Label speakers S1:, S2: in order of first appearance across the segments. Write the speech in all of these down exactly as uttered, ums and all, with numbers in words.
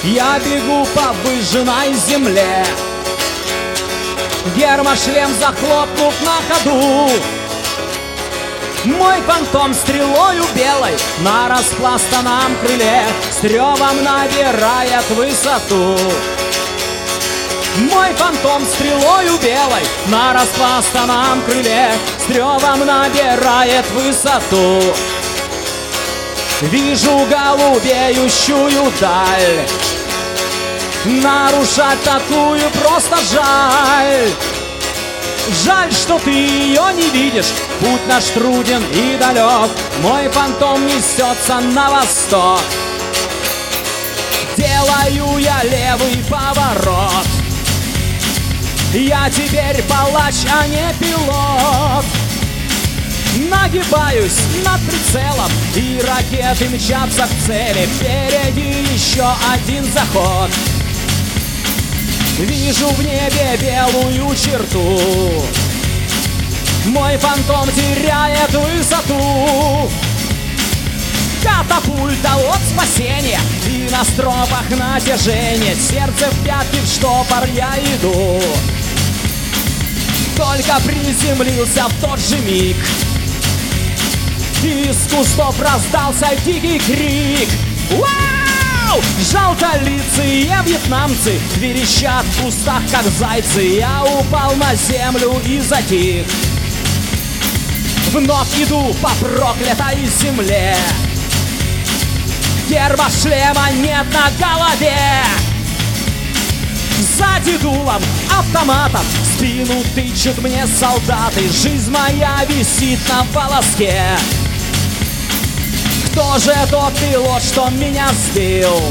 S1: Я бегу по выжженной земле, гермошлем захлопнув на ходу. Мой фантом стрелою белой на распластанном крыле с ревом набирает высоту. Мой фантом стрелою белой на распластанном крыле с ревом набирает высоту. Вижу голубеющую даль, нарушать такую просто жаль. Жаль, что ты ее не видишь, путь наш труден и далек. Мой фантом несется на восток. Делаю я левый поворот. Я теперь палач, а не пилот. Нагибаюсь над прицелом, и ракеты мчатся к цели. Впереди еще один заход. Вижу в небе белую черту. Мой фантом теряет высоту. Катапульта от спасения, и на стропах натяжение. Сердце в пятки, в штопор я иду. Только приземлился в тот же миг, из кустов раздался дикий крик. Вау! Желтолицые вьетнамцы верещат в кустах, как зайцы. Я упал на землю и затих. Вновь иду по проклятой земле. Гермошлема нет на голове. Сзади дулом автоматом в спину тычут мне солдаты. Жизнь моя висит на волоске. Кто же тот пилот, что меня сбил?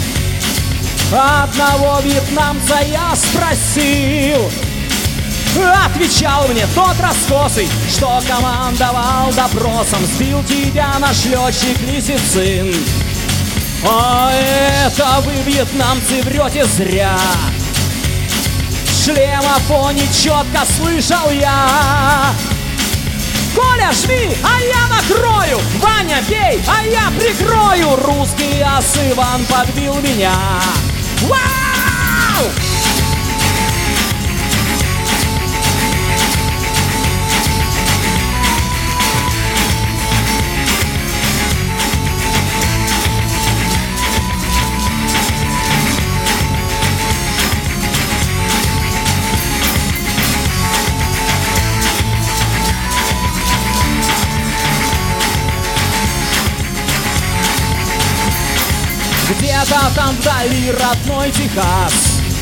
S1: Одного вьетнамца я спросил. Отвечал мне тот раскосый, что командовал допросом. Сбил тебя наш летчик Лисицин. А это вы, вьетнамцы, врете зря. В шлемофоне четко слышал я. Коля, жми, а я накрою. Ваня, бей, а я прикрою. Русский ас Иван подбил меня. Вау! Где-то там вдали родной Техас.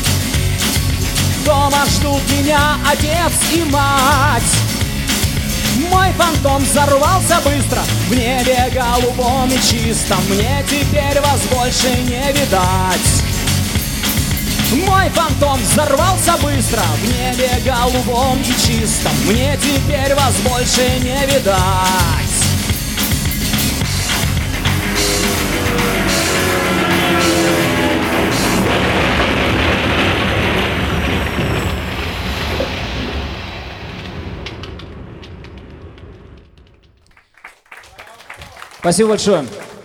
S1: Дома ждут меня отец и мать. Мой фантом взорвался быстро в небе голубом и чистом. Мне теперь вас больше не видать. Мой фантом взорвался быстро в небе голубом и чистом. Мне теперь вас больше не видать.
S2: Спасибо большое.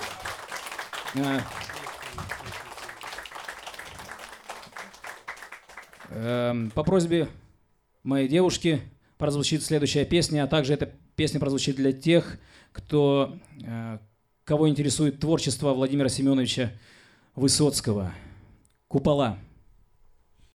S2: По просьбе моей девушки прозвучит следующая песня, а также эта песня прозвучит для тех, кто, кого интересует творчество Владимира Семеновича Высоцкого. «Купола».